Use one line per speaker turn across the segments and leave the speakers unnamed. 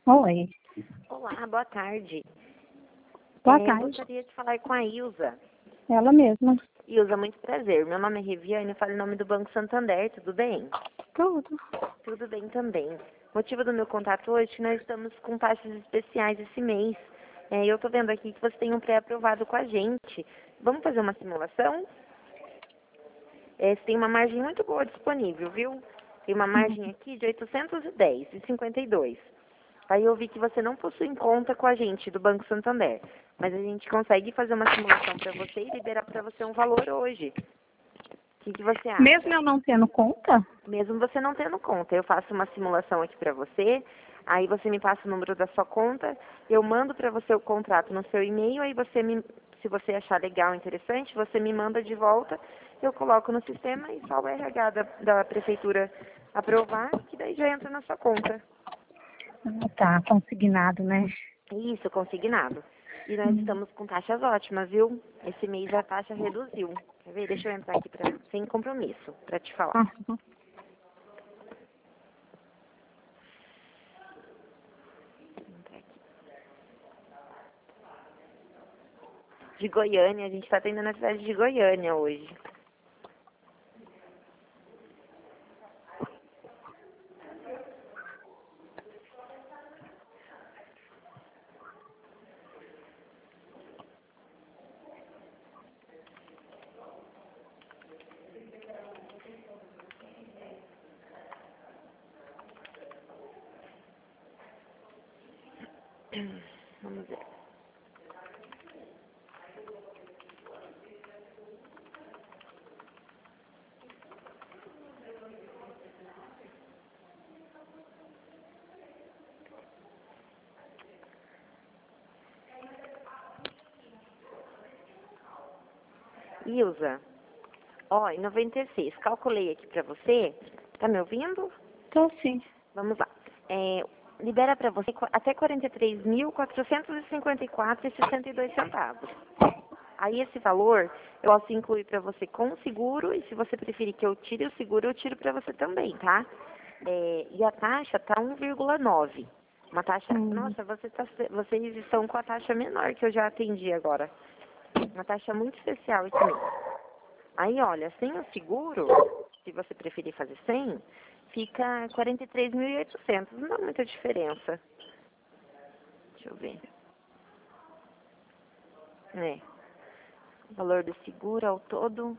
Oi.
Olá, boa tarde.
Boa tarde.
Gostaria de falar com a Ilza.
Ela mesma.
Ilza, muito prazer. Meu nome é Reviane, eu falo em nome do Banco Santander, tudo bem?
Tudo.
Tudo bem também. O motivo do meu contato hoje é que nós estamos com taxas especiais esse mês. Eu estou vendo aqui que você tem um pré-aprovado com a gente. Vamos fazer uma simulação? Você tem uma margem muito boa disponível, viu? Tem uma margem aqui de 810,52. Aí eu vi que você não possui conta com a gente do Banco Santander, mas a gente consegue fazer uma simulação para você e liberar para você um valor hoje. O que você acha?
Mesmo eu não tendo conta?
Mesmo você não tendo conta, eu faço uma simulação aqui para você, aí você me passa o número da sua conta, eu mando para você o contrato no seu e-mail, aí você se você achar legal, interessante, você me manda de volta, eu coloco no sistema e só o RH da prefeitura aprovar, que daí já entra na sua conta.
Tá, consignado, né?
Isso, consignado. E nós estamos com taxas ótimas, viu? Esse mês a taxa reduziu. Quer ver? Deixa eu entrar aqui sem compromisso, para te falar.
Uhum.
Entrar aqui. De Goiânia, a gente está atendendo na cidade de Goiânia hoje. Vamos ver. Ilza, ó, em 96, calculei aqui pra você. Tá me ouvindo?
Tô sim.
Vamos lá. Libera pra você até 43.454,62 centavos. Aí esse valor eu posso incluir para você com o seguro e se você preferir que eu tire o seguro, eu tiro para você também, tá? E a taxa tá 1,9. Uma taxa, nossa, vocês estão com a taxa menor que eu já atendi agora. Uma taxa muito especial esse mês. Aí, olha, sem o seguro, se você preferir fazer sem, fica 43.800. Não dá muita diferença. Deixa eu ver. O valor do seguro ao todo.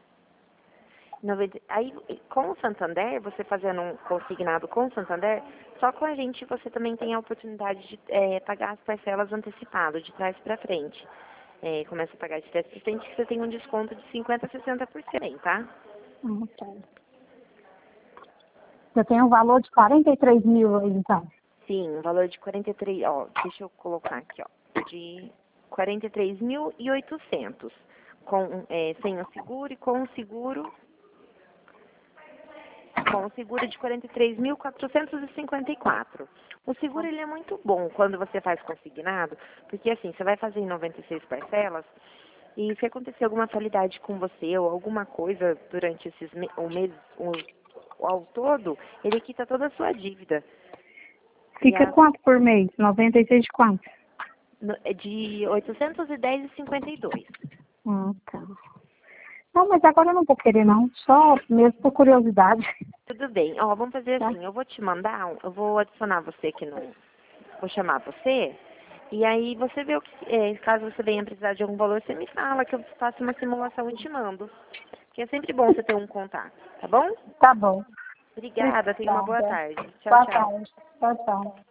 Aí, com o Santander, você fazendo um consignado com o Santander, só com a gente você também tem a oportunidade de pagar as parcelas antecipado, de trás para frente. Começa a pagar de trás para frente, que você tem um desconto de 50% a 60%, tá?
Tá. Eu tenho um valor de 43 mil aí, então.
Sim, um valor de 43, ó, deixa eu colocar aqui, ó, de 43.800, sem o seguro e com o seguro de 43.454. O seguro ele é muito bom quando você faz consignado, porque assim, você vai fazer em 96 parcelas e se acontecer alguma fatalidade com você ou alguma coisa durante o mês ao todo, ele quita toda a sua dívida.
Fica quanto por mês? 96 de quanto?
De 810,52.
Tá. Não, mas agora eu não vou querer não. Só mesmo por curiosidade.
Tudo bem. Ó, vamos fazer
Tá.
assim, eu vou te mandar, eu vou adicionar você aqui no... Vou chamar você, e aí você vê o que... caso você venha precisar de algum valor, você me fala que eu faço uma simulação e te mando. Porque é sempre bom você ter um contato, tá bom?
Tá bom.
Obrigada, tenha uma boa
Obrigada.
tarde. Tchau,
Boa
tchau.
tarde. Tchau, tchau.